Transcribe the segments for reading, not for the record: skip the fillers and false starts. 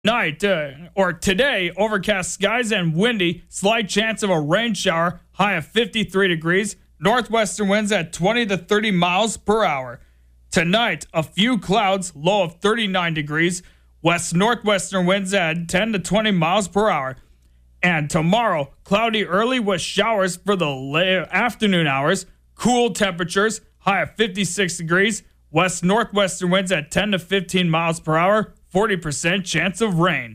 Night or today, overcast skies and windy, slight chance of a rain shower, high of 53 degrees, northwestern winds at 20 to 30 miles per hour. Tonight, a few clouds, low of 39 degrees, west northwestern winds at 10 to 20 miles per hour. And tomorrow, cloudy early with showers for the afternoon hours, cool temperatures, high of 56 degrees, west northwestern winds at 10 to 15 miles per hour, 40% chance of rain.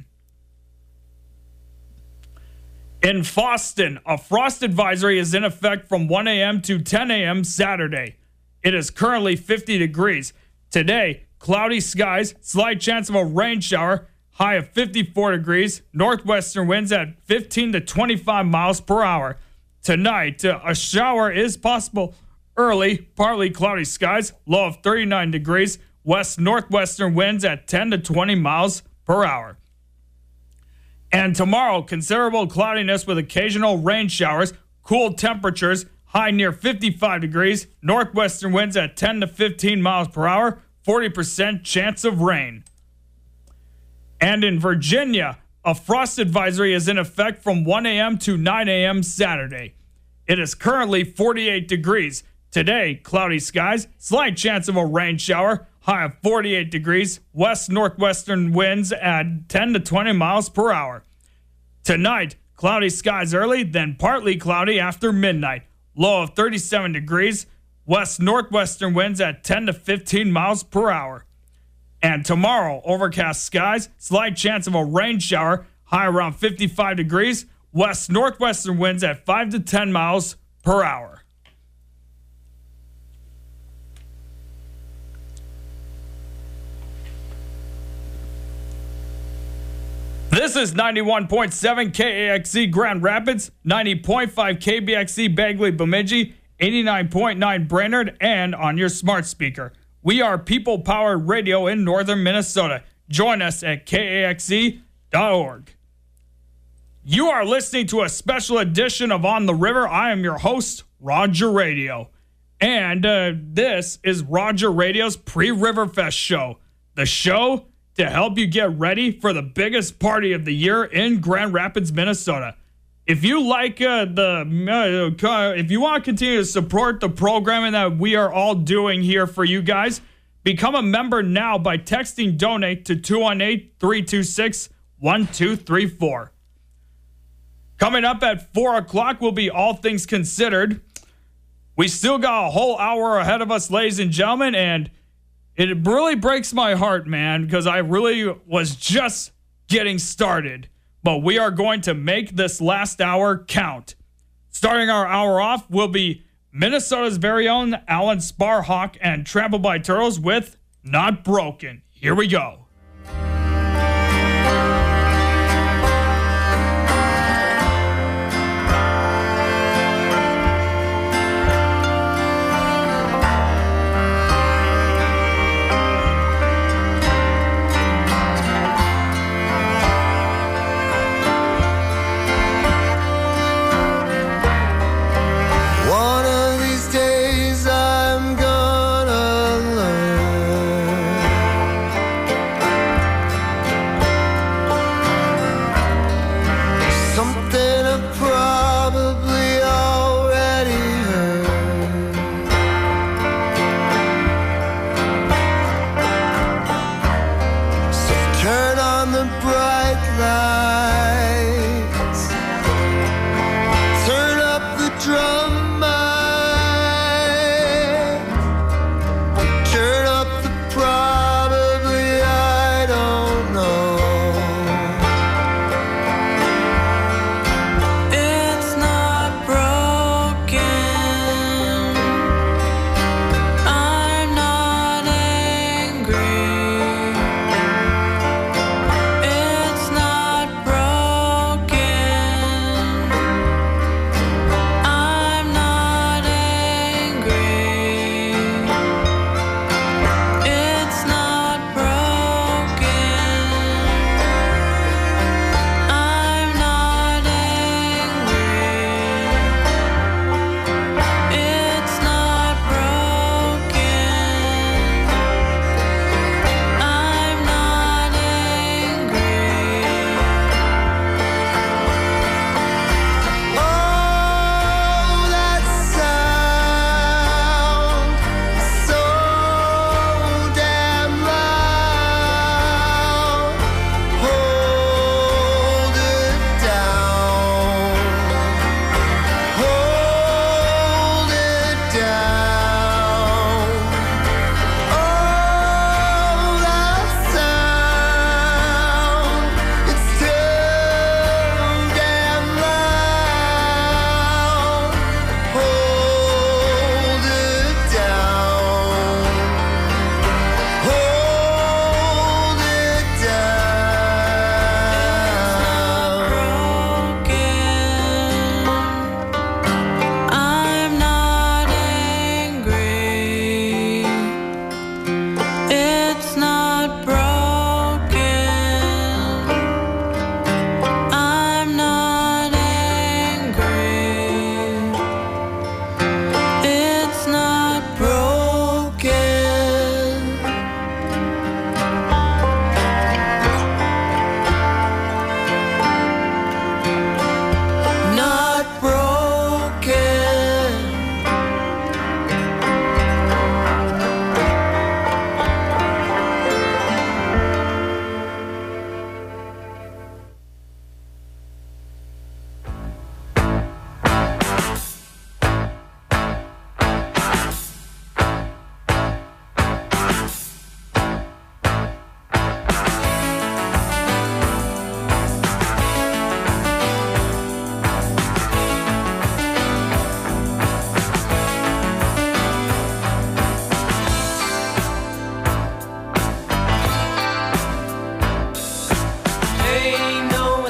In Boston, a frost advisory is in effect from 1 a.m. to 10 a.m. Saturday. It is currently 50 degrees. Today, cloudy skies, slight chance of a rain shower, high of 54 degrees, northwestern winds at 15 to 25 miles per hour. Tonight, a shower is possible. Early, partly cloudy skies, low of 39 degrees, west northwestern winds at 10 to 20 miles per hour. And tomorrow, considerable cloudiness with occasional rain showers, cool temperatures, high near 55 degrees, northwestern winds at 10 to 15 miles per hour, 40% chance of rain. And in Virginia, a frost advisory is in effect from 1 a.m. to 9 a.m. Saturday. It is currently 48 degrees. Today, cloudy skies, slight chance of a rain shower, high of 48 degrees, west northwestern winds at 10 to 20 miles per hour. Tonight, cloudy skies early, then partly cloudy after midnight, low of 37 degrees, west northwestern winds at 10 to 15 miles per hour. And tomorrow, overcast skies, slight chance of a rain shower, high around 55 degrees, west northwestern winds at 5 to 10 miles per hour. This is 91.7 KAXE Grand Rapids, 90.5 KBXE Bagley Bemidji, 89.9 Brainerd, and on your smart speaker. We are people-powered radio in northern Minnesota. Join us at KAXE.org. You are listening to a special edition of On the River. I am your host, Roger Radio. And this is Roger Radio's Pre-Riverfest show. The show to help you get ready for the biggest party of the year in Grand Rapids, Minnesota. If you like if you want to continue to support the programming that we are all doing here for you guys, become a member now by texting donate to 218-326-1234. Coming up at 4 o'clock will be All Things Considered. We still got a whole hour ahead of us, ladies and gentlemen, and it really breaks my heart, man, because I really was just getting started. But we are going to make this last hour count. Starting our hour off will be Minnesota's very own Alan Sparhawk and Trampled by Turtles with Not Broken. Here we go. It's not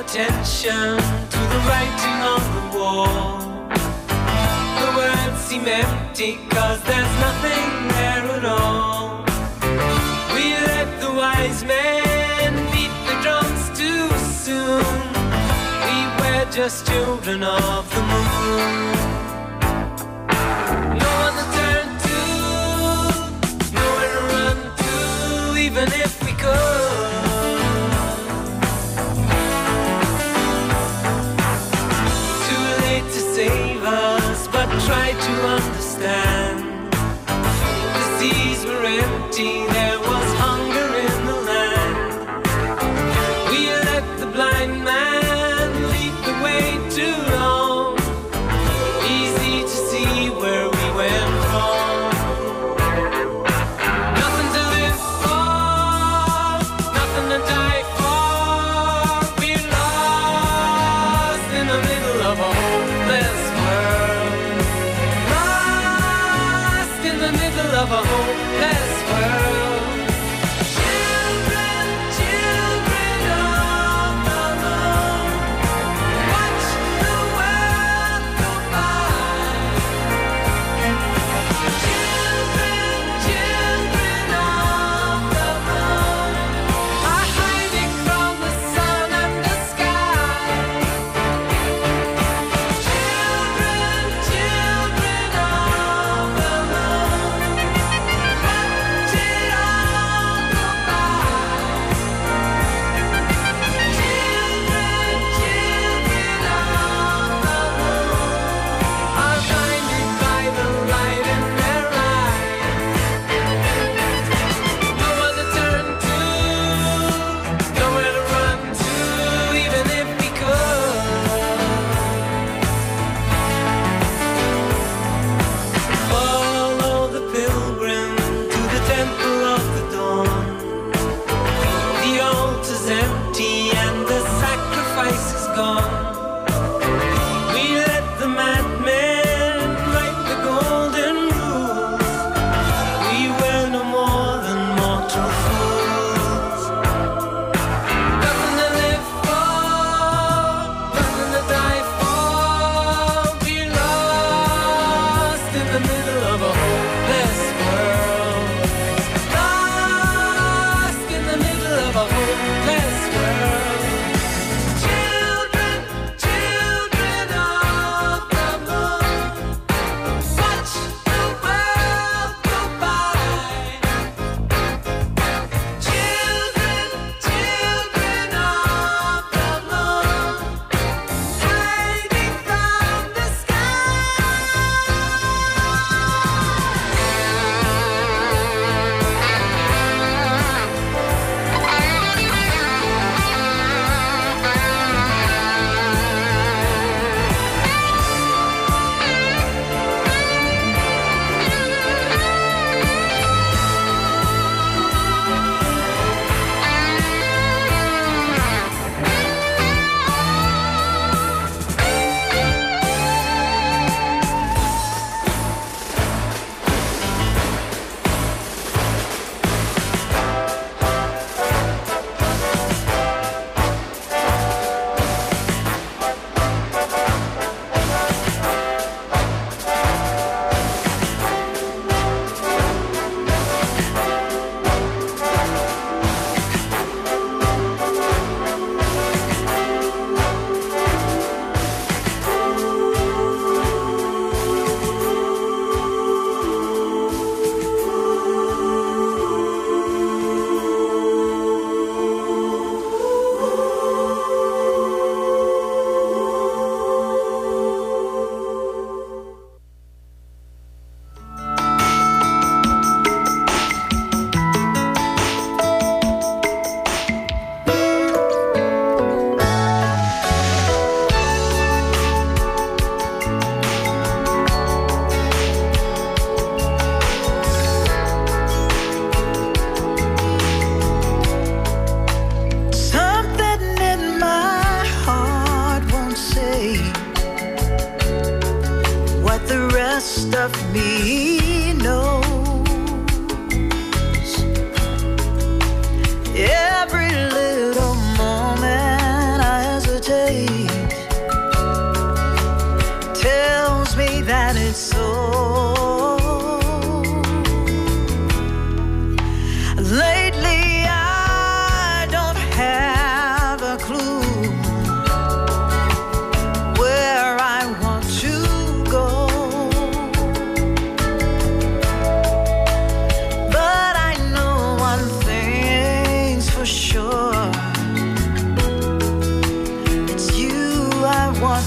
attention to the writing on the wall. The words seem empty 'cause there's nothing there at all. We let the wise men beat the drums too soon. We were just children of the moon. No one to turn to, nowhere to run to, even if we could. Too late to save us, but try to understand. The seas were empty, there was hunger in the land. We let the blind man lead the way too long. Easy to see where we went wrong. Nothing to live for, nothing to die for. We're lost in the middle of a hopeless world. Lost in the middle of a hopeless world. Children, children of the Lord, watch the world go by. Children, children of the Lord, are hiding from the sun and the sky. Children, children of the Lord, watch it all go by. Children, children of the Lord, are blinded by the light in their eyes. No one to turn to, nowhere to run to, even if we could. Follow the pilgrim to the temple of the dawn. The altar's empty and the sacrifice is gone. We let the madmen write the golden rules. We were no more than mortal fools. Nothing to live for, nothing to die for. We're lost in the middle of a hopeless world. Lost in the middle of a hopeless world. Children, children of the Lord, watch the world go by. Children, children of the Lord, hiding from the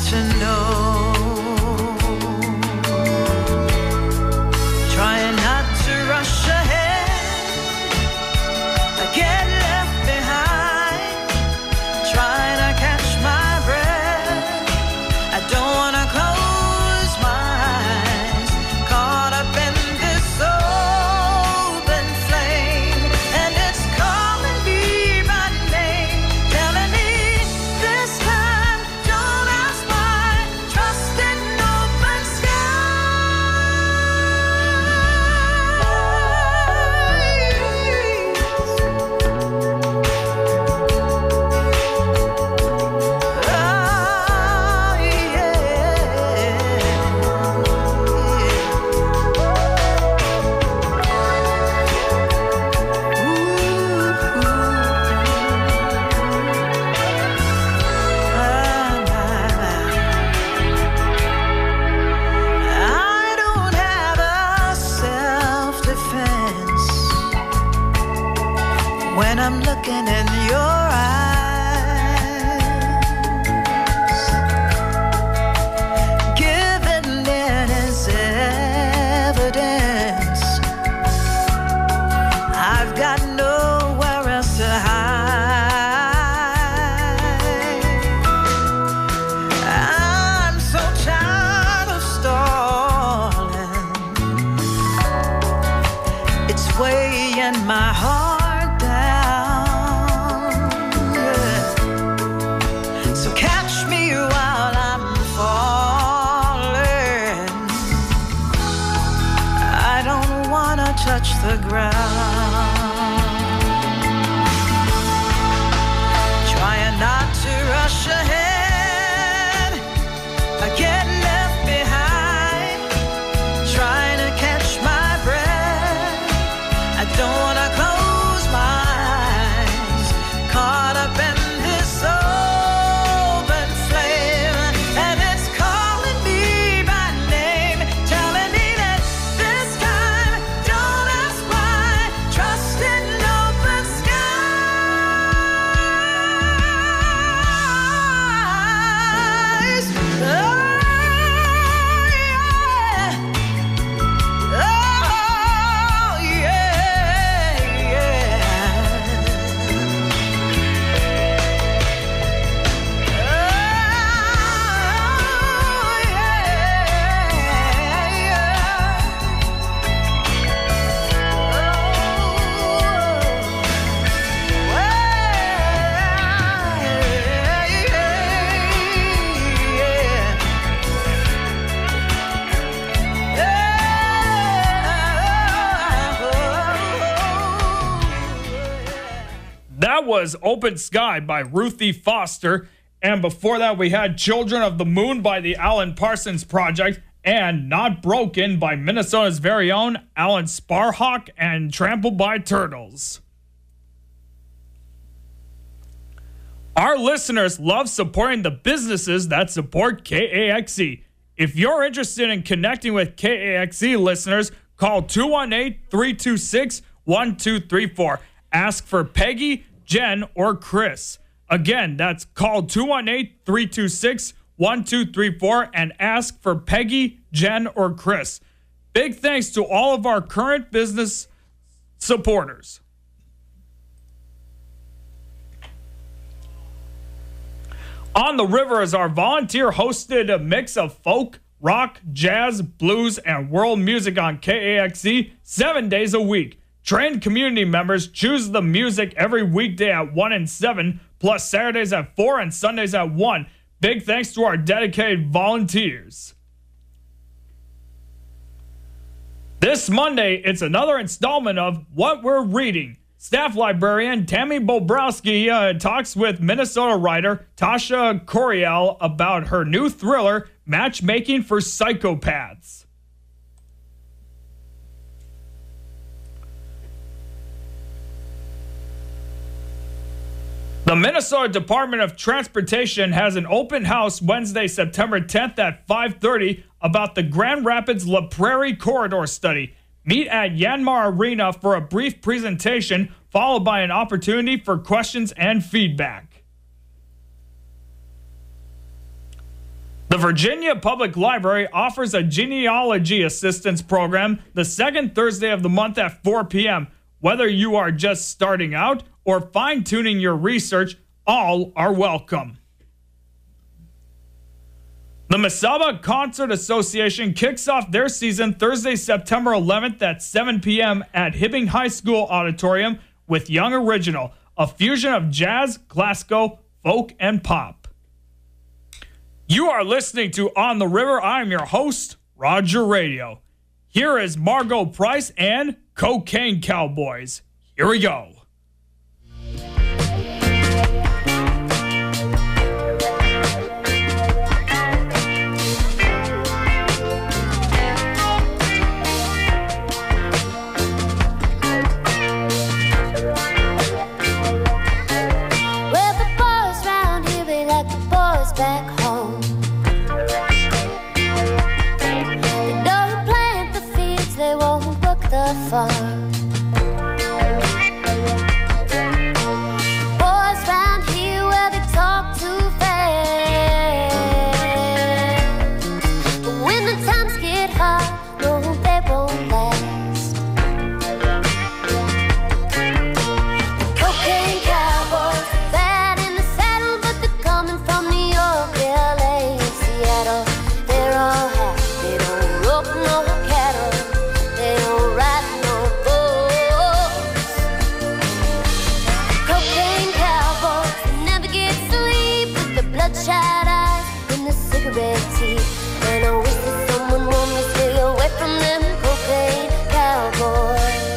to know. Trying not to rush ahead, I get left behind. Trying to catch my breath, I don't want to close my eyes. Caught up in this open flame, and it's calling me by name, telling me this time, don't ask why. Trust in open I don't have a self-defense when I'm looking in your eyes. Giving in is evidence. I've got nowhere else to hide. I'm so tired of stalling. It's weighing my heart down. Yeah. So catch me while I'm falling. I don't wanna touch the ground. Trying not to rush ahead, I get left behind. Trying to catch my breath, I don't want to close my eyes. Caught up in this open flame, and it's calling me by name, telling me that this time, don't ask why. Trust in open skies. Oh, yeah. Oh, yeah, That was Open Sky by Ruthie Foster. And before that, we had Children of the Moon by the Alan Parsons Project and Not Broken by Minnesota's very own Alan Sparhawk and Trampled by Turtles. Our listeners love supporting the businesses that support KAXE. If you're interested in connecting with KAXE listeners, call 218-326-1234. Ask for Peggy, Jen, or Chris. Again, that's call 218-326-1234 and ask for Peggy, Jen, or Chris. Big thanks to all of our current business supporters. On the River is our volunteer-hosted mix of folk, rock, jazz, blues, and world music on KAXE 7 days a week. Trained community members choose the music every weekday at 1 and 7, plus Saturdays at 4 and Sundays at 1. Big thanks to our dedicated volunteers. This Monday, it's another installment of What We're Reading. Staff librarian Tammy Bobrowski talks with Minnesota writer Tasha Coriel about her new thriller, Matchmaking for Psychopaths. The Minnesota Department of Transportation has an open house Wednesday, September 10th at 5:30 about the Grand Rapids La Prairie Corridor Study. Meet at Yanmar Arena for a brief presentation, followed by an opportunity for questions and feedback. The Virginia Public Library offers a genealogy assistance program the second Thursday of the month at 4 p.m. Whether you are just starting out or fine-tuning your research, all are welcome. The Mesaba Concert Association kicks off their season Thursday, September 11th at 7 p.m. at Hibbing High School Auditorium with Young Original, a fusion of jazz, classical, folk, and pop. You are listening to On the River. I am your host, Roger Radio. Here is Margot Price and Cocaine Cowboys. Here we go. Well, the boys round here, we like the boys back home. They won't work the farm. Boys round here where they talk too fast, but when the times get hard, no, they won't last. The cocaine cowboys, bad in the saddle, but they're coming from New York, LA, and Seattle. They're all hot, they don't rope no cattle. They don't ride no boats. Cocaine cowboys, they never get sleep with the bloodshot eyes and the cigarette teeth. And I wish that someone warned me, stay away from them cocaine cowboys.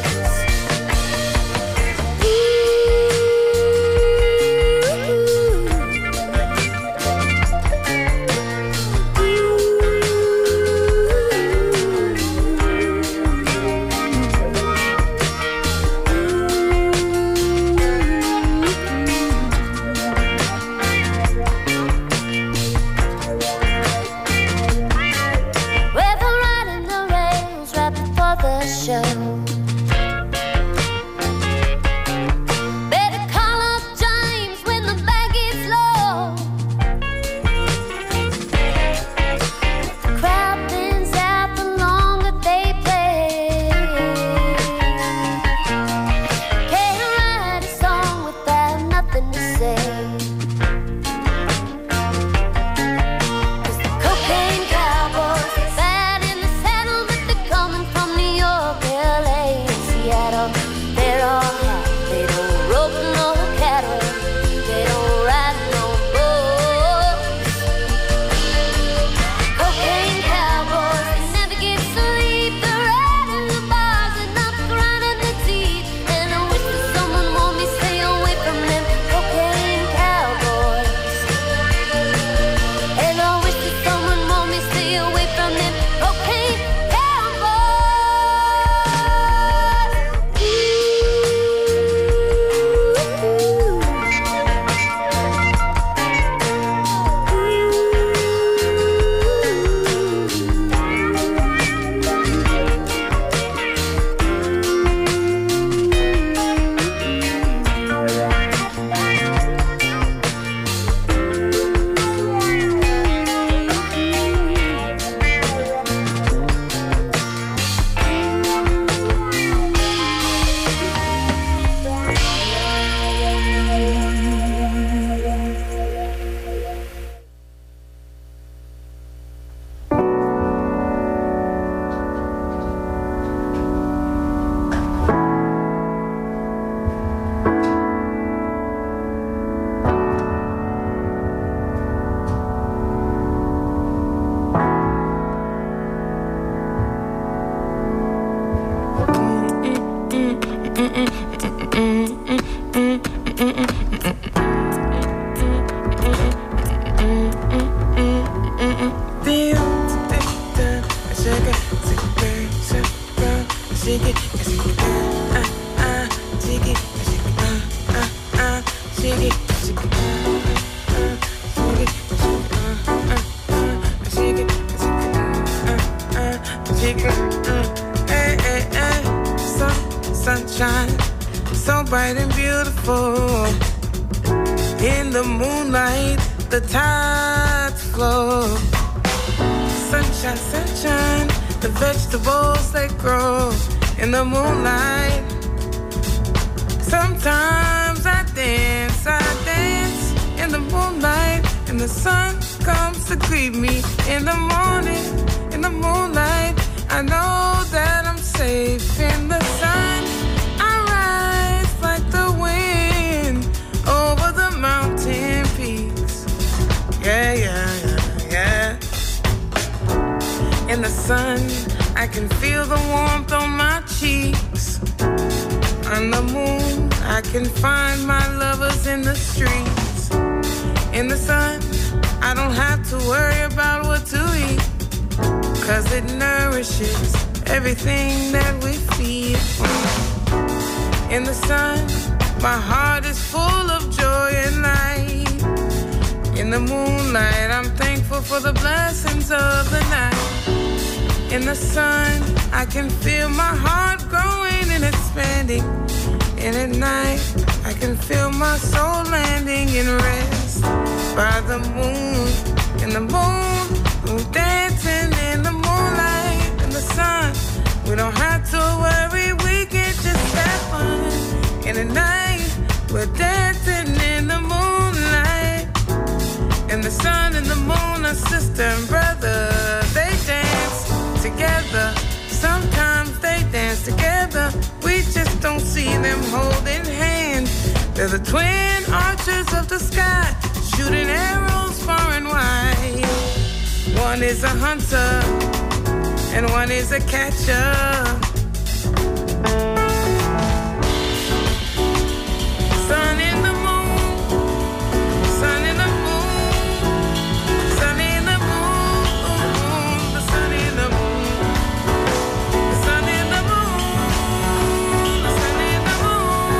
Better call up James when the bag gets low. The crowd thins out the longer they play. Can't write a song without nothing to say. 'Cause the cocaine cowboys, bad in the saddle, but they're coming from New York, LA, and Seattle. They're all hot, they don't rope no cattle, they don't ride no boats. Cocaine cowboys, they never get sleep, they're riding the bars and not grinding the teeth. And I wish that someone warned me, stay away from them cocaine cowboys. And I wish that someone warned me, stay away from them cocaine Sunshine, so bright and beautiful. In the moonlight, the tides flow. sunshine, sunshine. The vegetables they grow in the moonlight. Sometimes I dance in the moonlight. And the sun comes to greet me in the morning, in the moonlight. I know that I'm safe in the sun. I rise like the wind over the mountain peaks. Yeah, yeah, yeah, yeah. In the sun, I can feel the warmth on my cheeks. On the moon, I can find my lovers in the streets. In the sun, I don't have to worry about what to eat, 'cause it nourishes everything that we feed on. In the sun, my heart is full of joy and light. In the moonlight, I'm thankful for the blessings of the night. In the sun, I can feel my heart growing and expanding. And at night, I can feel my soul landing in rest by the moon. In the moon, we're dancing in the moonlight. In the sun, we don't have to worry, we can just have fun. In the night, we're dancing in the moonlight. And the sun and the moon are sister and brother. They dance together. Sometimes they dance together. We just don't see them holding hands. They're the twin archers of the sky, shooting arrows far and wide. One is a hunter and one is a catcher. Sun in the moon, sun in the moon, sun in the moon, the sun in the moon, the sun in the moon, the sun in the moon.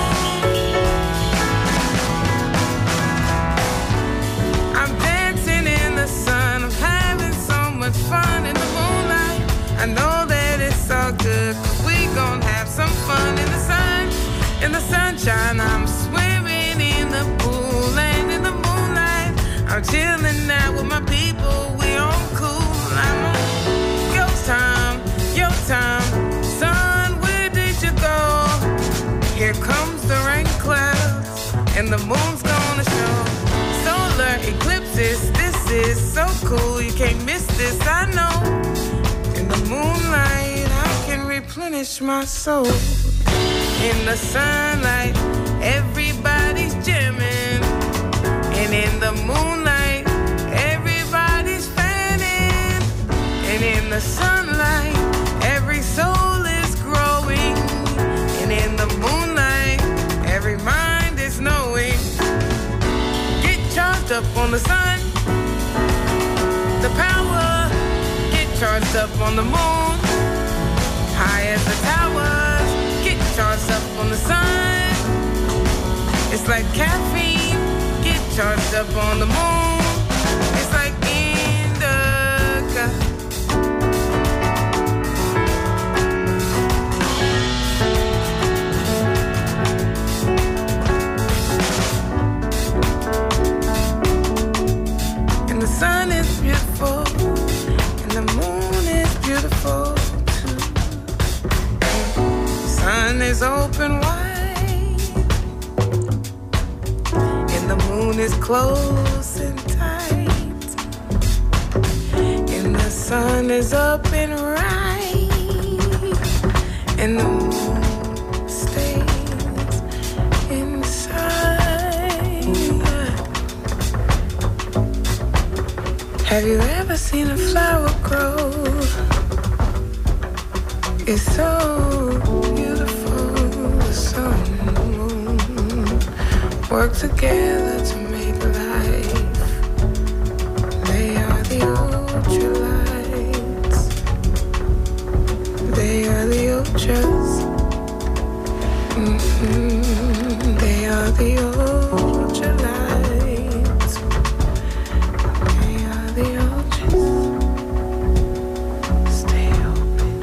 I'm dancing in the sun, I'm having so much fun in the moonlight. I know that it's all good, 'cause we gon' have some fun in the sun. In the sunshine, I'm swimming in the pool and in the moonlight. I'm chilling out with my people, we on cool. I'm on your time, your time. Sun, where did you go? Here comes the rain clouds and the moon's gonna show. Solar eclipses, this is so cool. You can't miss this, I know. In the moonlight, I can replenish my soul. In the sunlight, everybody's jamming. And in the moonlight, everybody's fanning. And in the sunlight, every soul is growing. And in the moonlight, every mind is knowing. Get charged up on the sun, the power. Get charged up on the moon, high as the towers. Get charged up on the sun. It's like caffeine. Get charged up on the moon. It's like indica. And the sun is beautiful, and the moon is beautiful too. Sun is open wide, and the moon is close and tight, and the sun is up and right, and the moon stays inside. Have you ever seen a flower grow? It's so beautiful. The sun and the moon work together to make life. They are the ultralights. They are the ultras. They are the ultralights. They are the ultras. Stay open.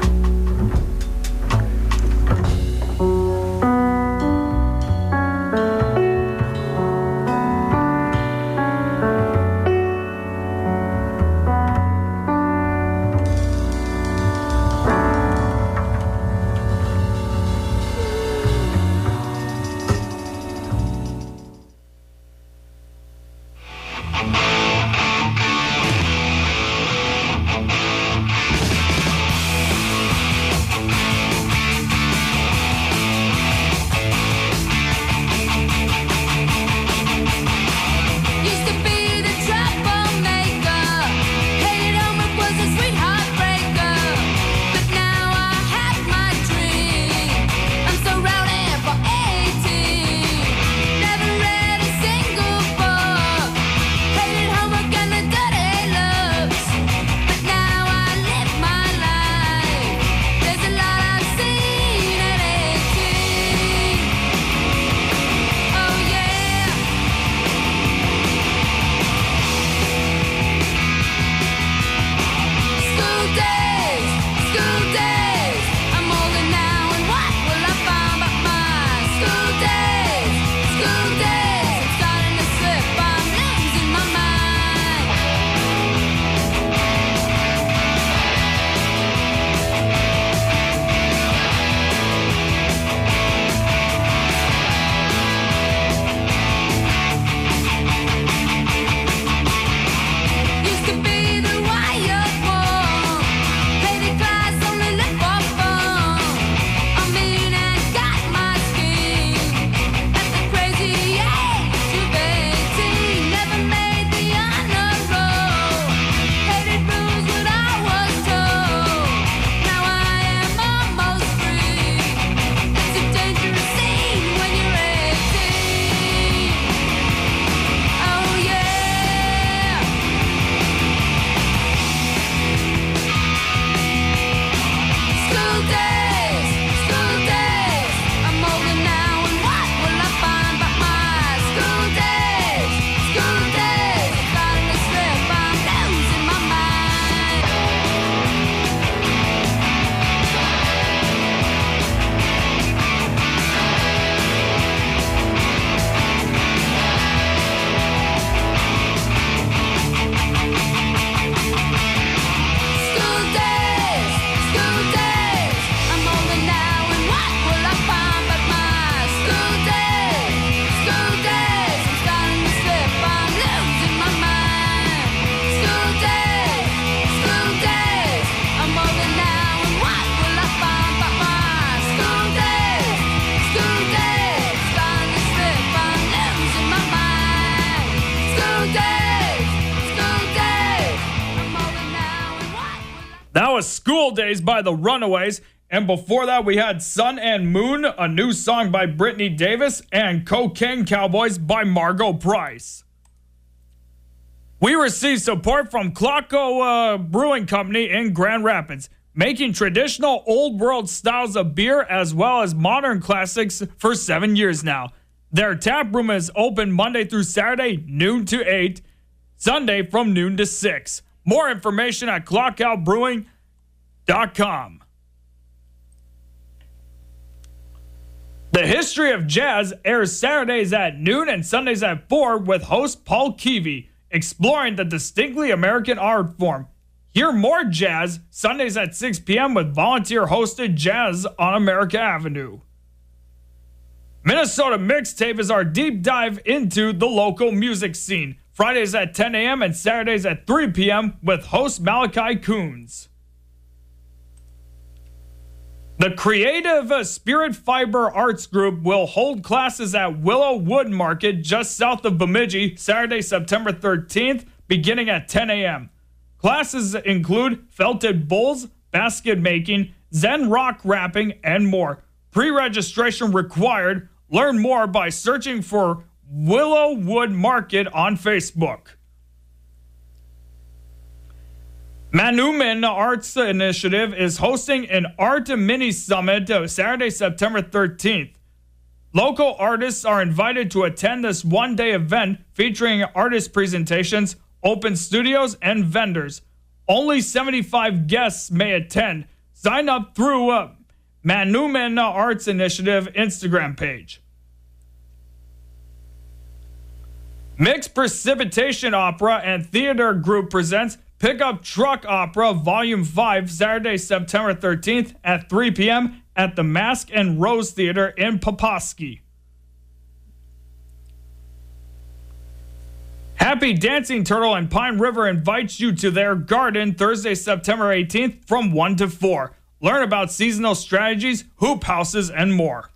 was School Days by the Runaways. And before that, we had Sun and Moon, a new song by Brittany Davis, and Cocaine Cowboys by Margot Price. We received support from Klockow Brewing Company in Grand Rapids, making traditional old world styles of beer as well as modern classics for 7 years now. Their tap room is open Monday through Saturday, noon to 8, Sunday from noon to 6. More information at clockowbrewing.com. The History of Jazz airs Saturdays at noon and Sundays at 4 with host Paul Keevy, exploring the distinctly American art form. Hear more jazz Sundays at 6 p.m. with volunteer-hosted Jazz on America Avenue. Minnesota Mixtape is our deep dive into the local music scene. Fridays at 10 a.m. and Saturdays at 3 p.m. with host Malachi Coons. The Creative Spirit Fiber Arts Group will hold classes at Willow Wood Market just south of Bemidji Saturday, September 13th, beginning at 10 a.m. Classes include felted bowls, basket making, Zen rock rapping, and more. Pre-registration required. Learn more by searching for Willow Wood Market on Facebook. Manumin Arts Initiative is hosting an Art Mini Summit Saturday, September 13th. Local artists are invited to attend this one-day event featuring artist presentations, open studios, and vendors. Only 75 guests may attend. Sign up through Manumin Arts Initiative Instagram page. Mixed Precipitation Opera and Theater Group presents Pickup Truck Opera Volume 5, Saturday, September 13th at 3 p.m. at the Mask and Rose Theater in Poposky. Happy Dancing Turtle and Pine River invites you to their garden Thursday, September 18th from 1 to 4. Learn about seasonal strategies, hoop houses, and more.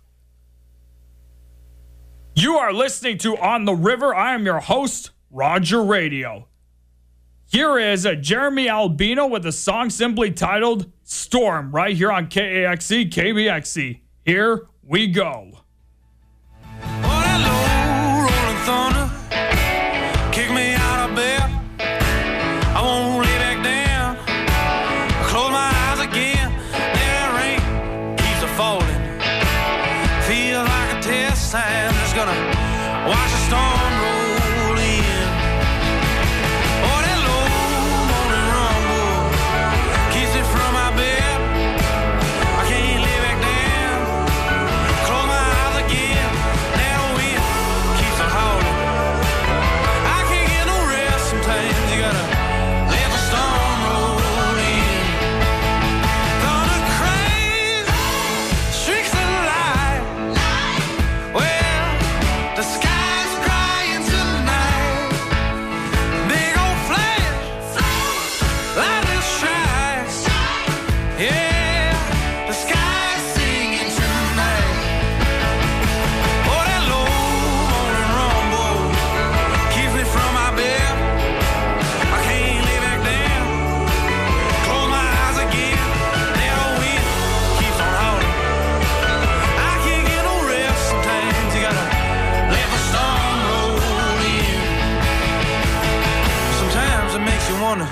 You are listening to On the River. I am your host, Roger Radio. Here is Jeremy Albino with a song simply titled Storm, right here on KAXE, KBXE. Here we go. Oh, that low rolling thunder kick me out of bed. I won't lay back down. I close my eyes again. That rain keeps a falling. Feels like a test sign. Just gonna watch the storm roll in. Oh, that low morning rumble keeps it from my bed. I can't lay back down. Close my eyes again. That wind keeps on howling. I can't get no rest. Sometimes you gotta let the storm roll in. Thunder crazy, streaks of light. Well, the sky's crying tonight. Big old flash, lightning strikes. Yeah, the sky's singing tonight. Oh, that low morning rumble keeps me from my bed. I can't lay back down. Close my eyes again. That old wind keeps on howling. I can't get no rest. Sometimes you gotta let the storm roll in. Sometimes it makes you wonder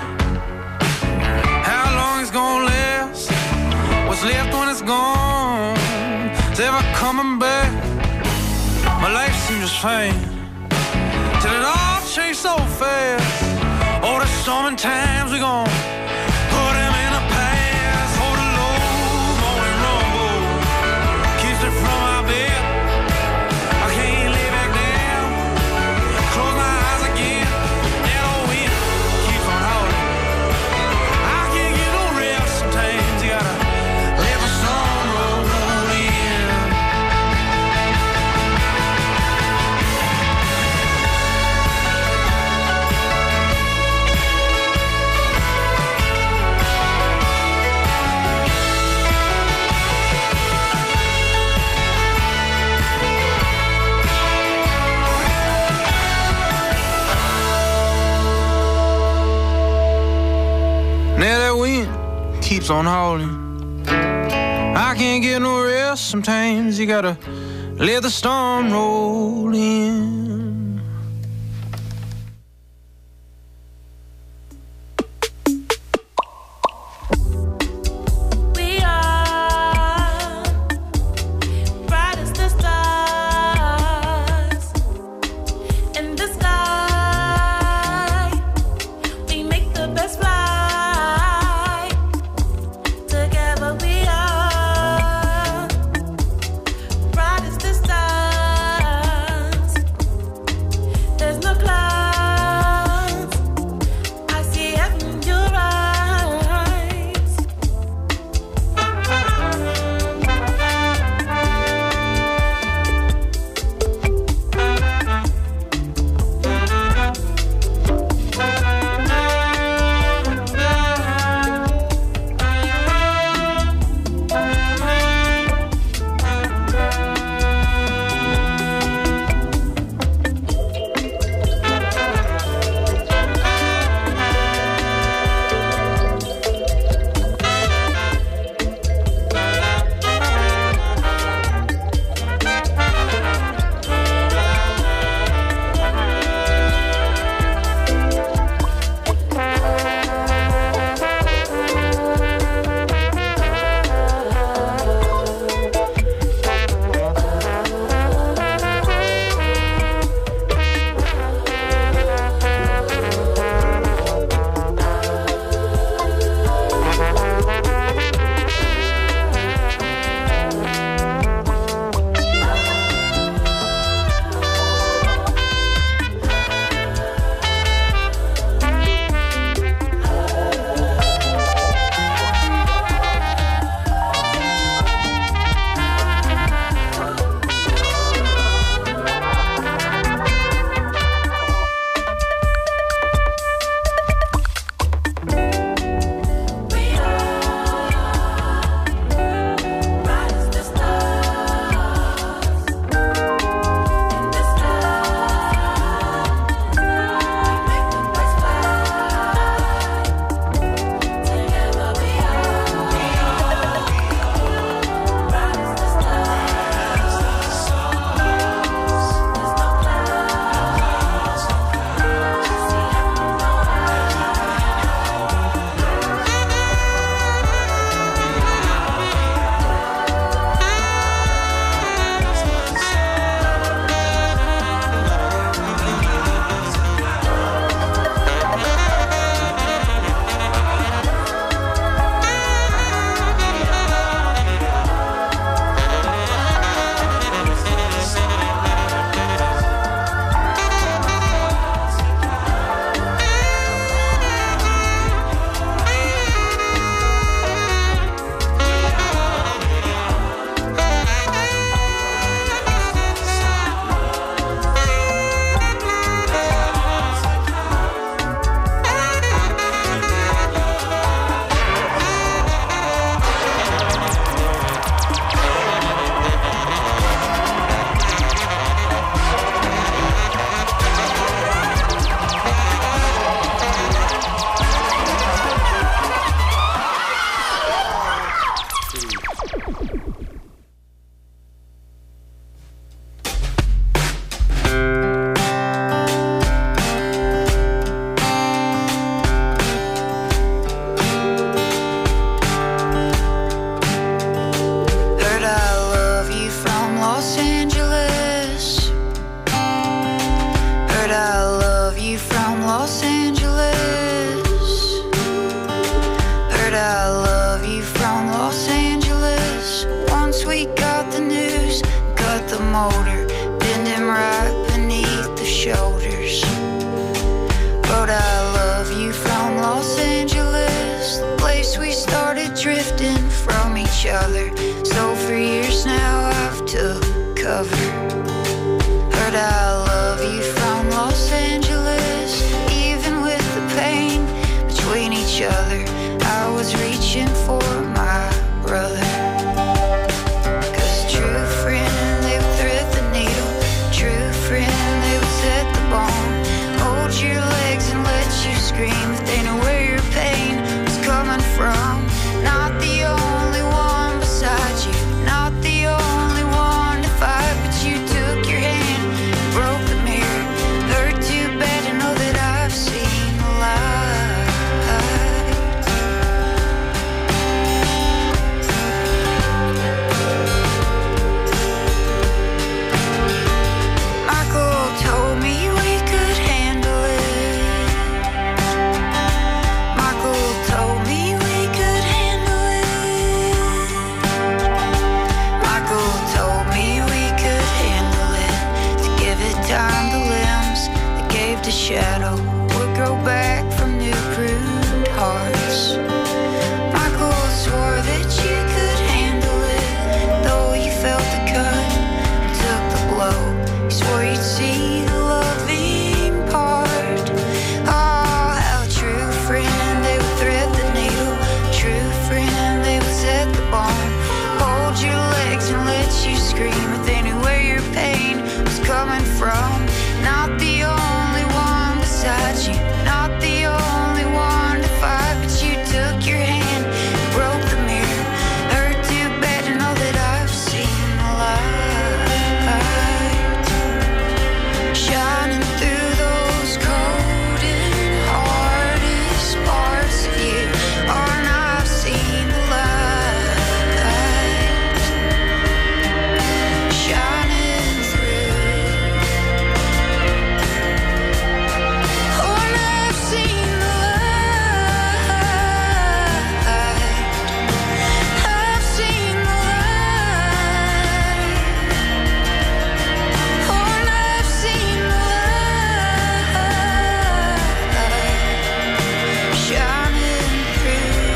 how long it's gonna last. What's left when it's gone? Is ever coming back? My life seems just fine till it all changed so fast. All the storming times we gon' put them in the past. Oh, the low morning rumble keeps it from my bed. I can't lay back down. Close my eyes again. That old wind keeps on howling. I can't get no rest. Sometimes you gotta let the storm roll in. keeps on hauling. I can't get no rest, sometimes you gotta let the storm roll in. Heard I love you from Los Angeles, even with motto would grow back from new pruned hearts. Michael swore that you could handle it, though you felt the cut and took the blow. He swore you'd see the loving part. Oh, how a true friend, they would thread the needle. True friend, they would set the bone. Hold your legs and let you scream with anywhere your pain was coming from. Not the only one beside you, not the only one to fight, but you took your hand and broke the mirror. Hurt too bad to know that I've seen the light shining through those cold and hardest parts of you. Oh, and I've seen the light shining through. Oh, and I've seen the light. I've seen the light. Oh, and I've seen the light shining through.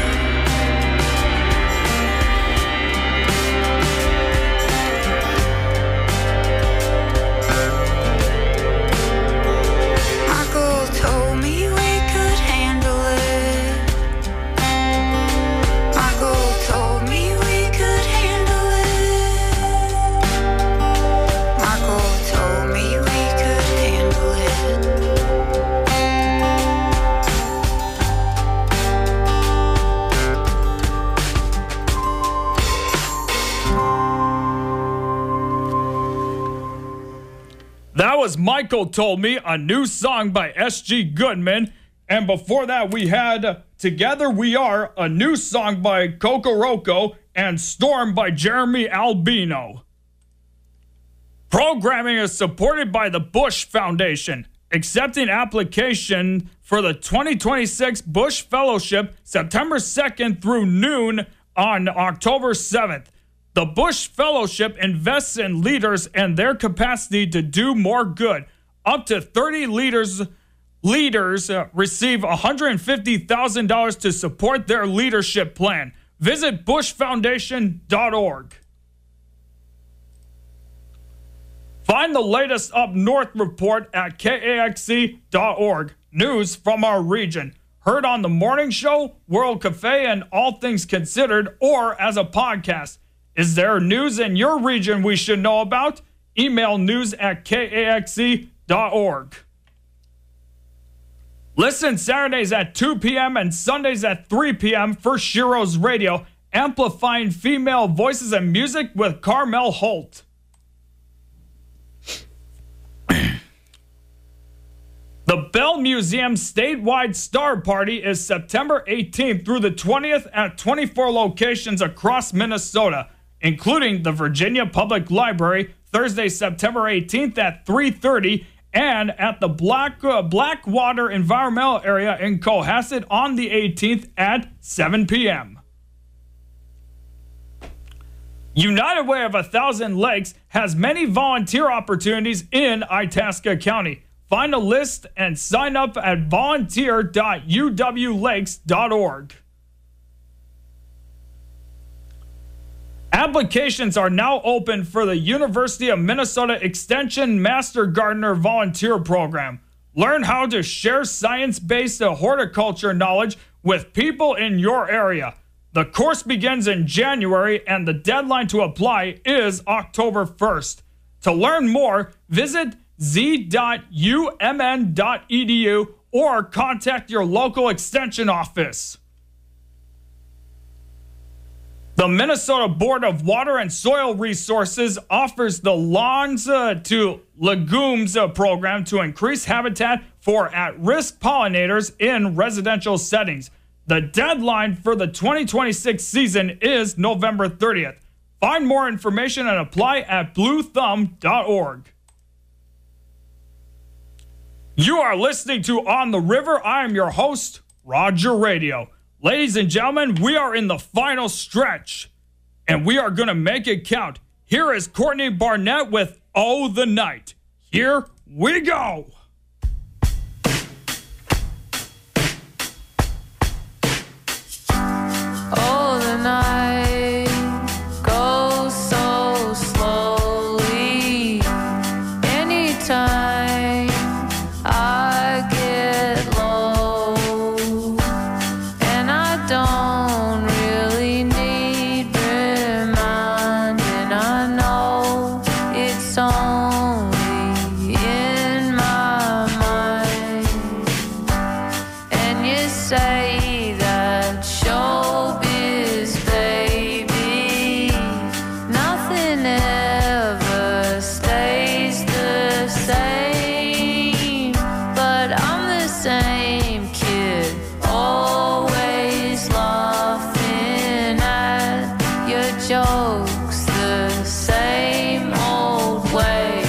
Michael told me we could handle it. Michael told me we could handle it. Michael told me we could handle it. That was Michael Told Me, a new song by S.G. Goodman. And before that, we had Together We Are, a new song by Kokoroko, and Storm by Jeremy Albino. Programming is supported by the Bush Foundation, accepting application for the 2026 Bush Fellowship September 2nd through noon on October 7th. The Bush Fellowship invests in leaders and their capacity to do more good. Up to 30 leaders receive $150,000 to support their leadership plan. Visit bushfoundation.org. Find the latest Up North report at KAXC.org. News from our region. Heard on the Morning Show, World Cafe, and All Things Considered, or as a podcast. Is there news in your region we should know about? Email news@kaxc.org. Listen Saturdays at 2 p.m. and Sundays at 3 p.m. for Shiro's Radio, amplifying female voices and music with Carmel Holt. The Bell Museum statewide Star Party is September 18th through the 20th at 24 locations across Minnesota, including the Virginia Public Library, Thursday, September 18th at 3:30, and at the Blackwater Environmental Area in Cohasset on the 18th at 7 p.m. United Way of 1,000 Lakes has many volunteer opportunities in Itasca County. Find a list and sign up at volunteer.uwlakes.org. Applications are now open for the University of Minnesota Extension Master Gardener Volunteer Program. Learn how to share science-based horticulture knowledge with people in your area. The course begins in January and the deadline to apply is October 1st. To learn more, visit z.umn.edu or contact your local extension office. The Minnesota Board of Water and Soil Resources offers the Lawns to Legumes program to increase habitat for at-risk pollinators in residential settings. The deadline for the 2026 season is November 30th. Find more information and apply at bluethumb.org. You are listening to On the River. I am your host, Roger Radio. Ladies and gentlemen, we are in the final stretch, and we are going to make it count. Here is Courtney Barnett with Oh the Night. Here we go. say that showbiz, baby, nothing ever stays the same. But I'm the same kid, always laughing at your jokes the same old way.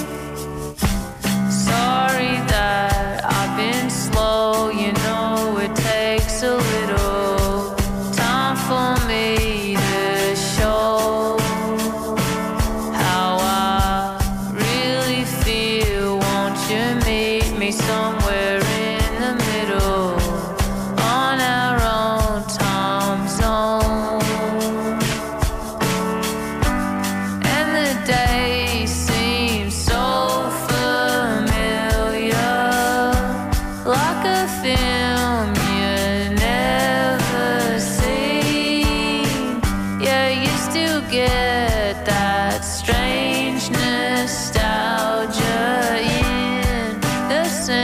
Sorry that I've been slow, you know it takes a little time for me to show how I really feel. Won't you meet me somewhere in the middle on our own time zone? And the day seems so familiar, like a film you never seen. Yeah, you still get that strange nostalgia in the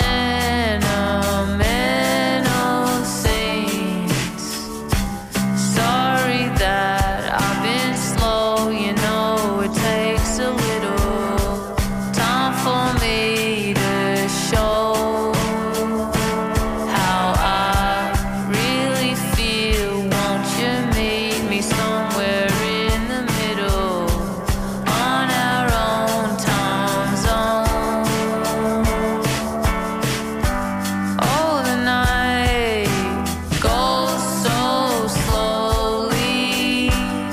sentimental scenes. Sorry that I've been slow, you know it takes a little time for me to show how I really feel. Won't you meet me somewhere in the middle on our own time zone? Oh, the night goes so slowly.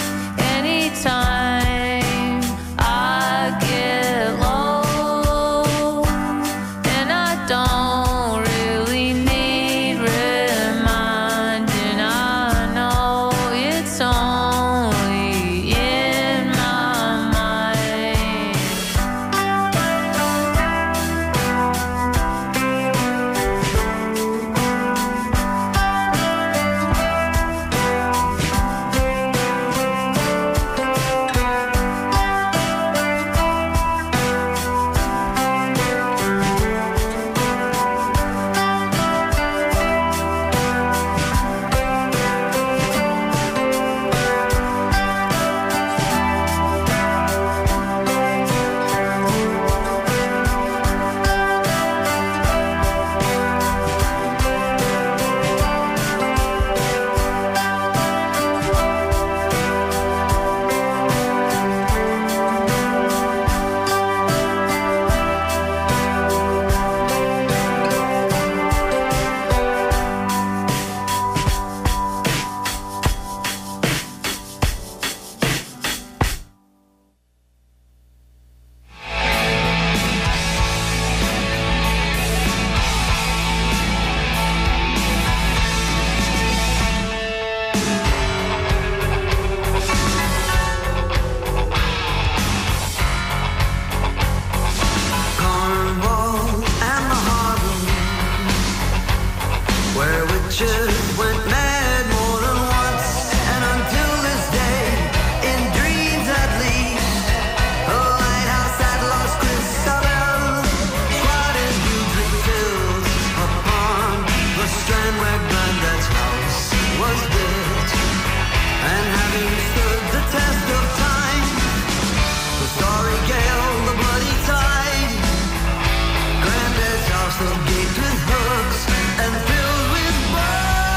Anytime I get low, and I don't really need reminding. I know it's only in my mind. Cornwall and the harbor, where witches went mad more than once, and until this day, in dreams at least, the lighthouse at Lost Christabel, shrouded hugely filled upon the strand where Grandad's house was built, and having stood the test of time, the story gale, the bloody tide, Granddad's house, the gate with hooks and filled with bones.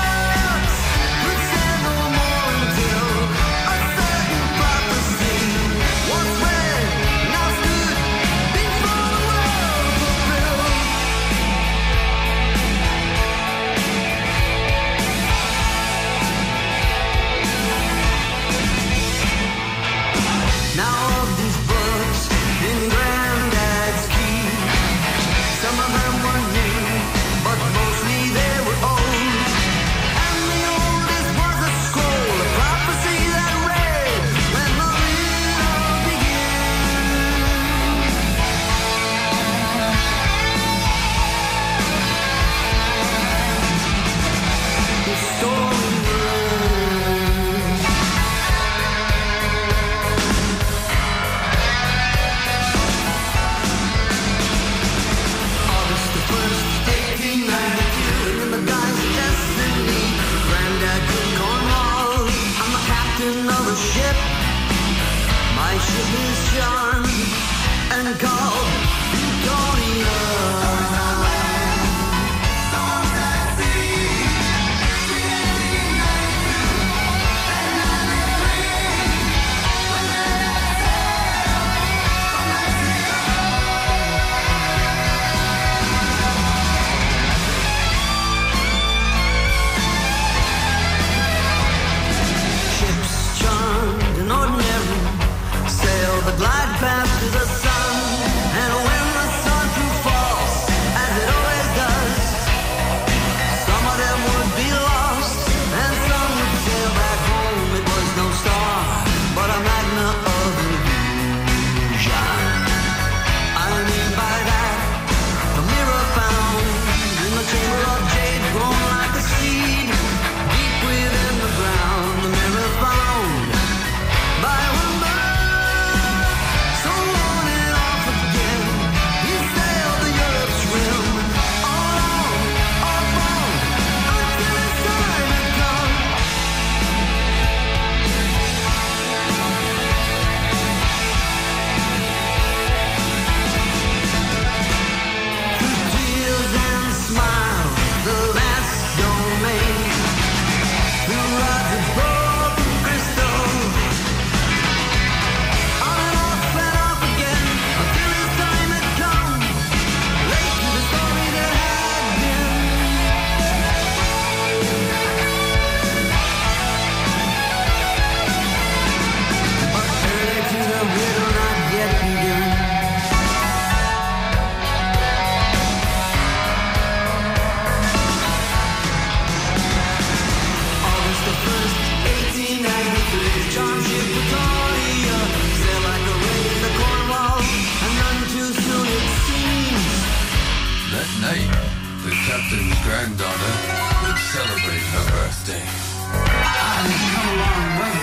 captain's granddaughter would celebrate her birthday. I've come a long way,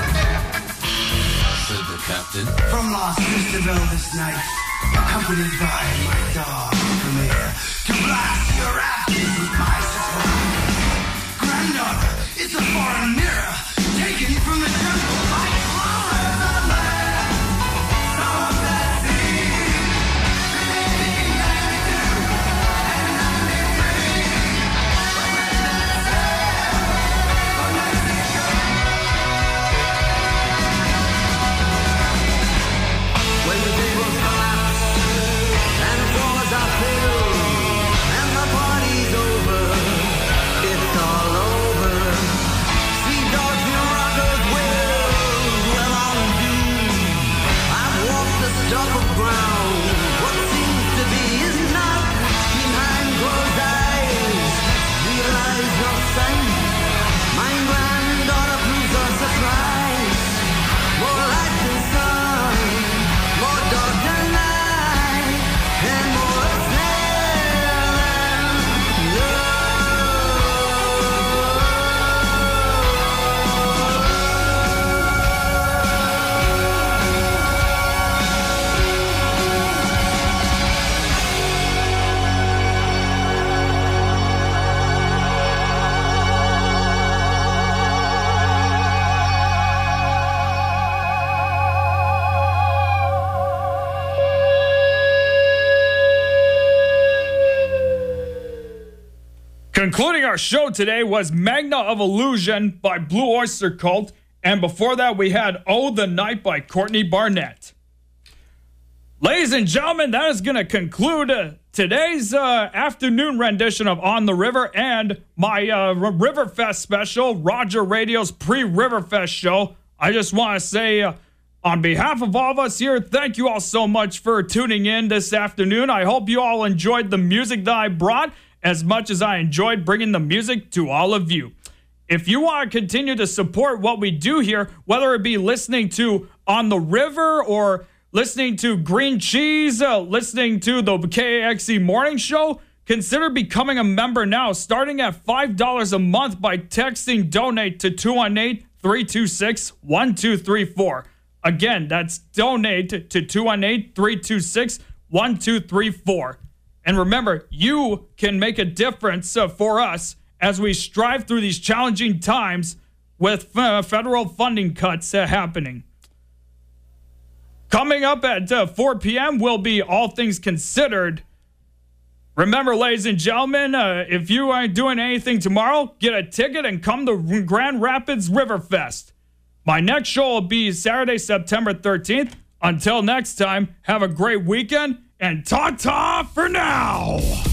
said the captain. from Lost Christabel this night, accompanied by my dog, Premier, to blast your rafters with my supply. Granddaughter, it's a foreign mirror, taken from the temple by flowers of the land. Some that see, believing that they do, and not be free. But when they go, when the tables collapse and the floors are filled and the party's over, it's all over. See dogs and rockers well on due. I've walked the stuff of ground. What seems to be is not behind closed eyes. Realize no sight. My granddaughter proves a surprise. More light than sun, more dark than night, and more snare than Concluding our show today was Magna of Illusion by Blue Oyster Cult, and before that we had Oh the Night by Courtney Barnett. Ladies and gentlemen, that is going to conclude today's afternoon rendition of On the River and my Riverfest special, Roger Radio's pre-Riverfest show. I just want to say, on behalf of all of us here, thank you all so much for tuning in this afternoon. I hope you all enjoyed the music that I brought as much as I enjoyed bringing the music to all of you. If you want to continue to support what we do here, whether it be listening to On the River or listening to Green Cheese, listening to the KAXE Morning Show, consider becoming a member now, starting at $5 a month by texting donate to 218-326-1234. Again, that's donate to 218-326-1234. And remember, you can make a difference for us as we strive through these challenging times with federal funding cuts happening. Coming up at 4 p.m. will be All Things Considered. Remember, ladies and gentlemen, if you aren't doing anything tomorrow, get a ticket and come to Grand Rapids Riverfest. My next show will be Saturday, September 13th. Until next time, have a great weekend, and ta-ta for now!